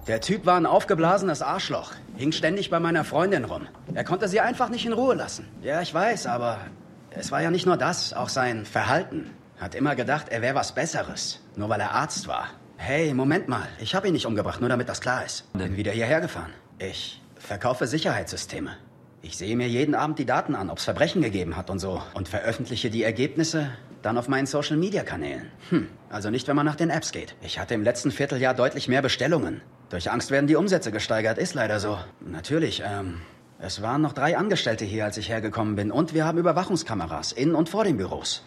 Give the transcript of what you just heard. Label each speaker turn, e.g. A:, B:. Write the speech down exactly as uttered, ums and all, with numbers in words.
A: Der Typ war ein aufgeblasenes Arschloch. Hing ständig bei meiner Freundin rum. Er konnte sie einfach nicht in Ruhe lassen. Ja, ich weiß, aber es war ja nicht nur das, auch sein Verhalten. Hat immer gedacht, er wäre was Besseres, nur weil er Arzt war. Hey, Moment mal, ich habe ihn nicht umgebracht, nur damit das klar ist. Bin wieder hierher gefahren. Ich verkaufe Sicherheitssysteme. Ich sehe mir jeden Abend die Daten an, ob es Verbrechen gegeben hat und so. Und veröffentliche die Ergebnisse dann auf meinen Social-Media-Kanälen. Hm, also nicht, wenn man nach den Apps geht. Ich hatte im letzten Vierteljahr deutlich mehr Bestellungen. Durch Angst werden die Umsätze gesteigert, ist leider so. Natürlich, ähm, es waren noch drei Angestellte hier, als ich hergekommen bin. Und wir haben Überwachungskameras in und vor den Büros.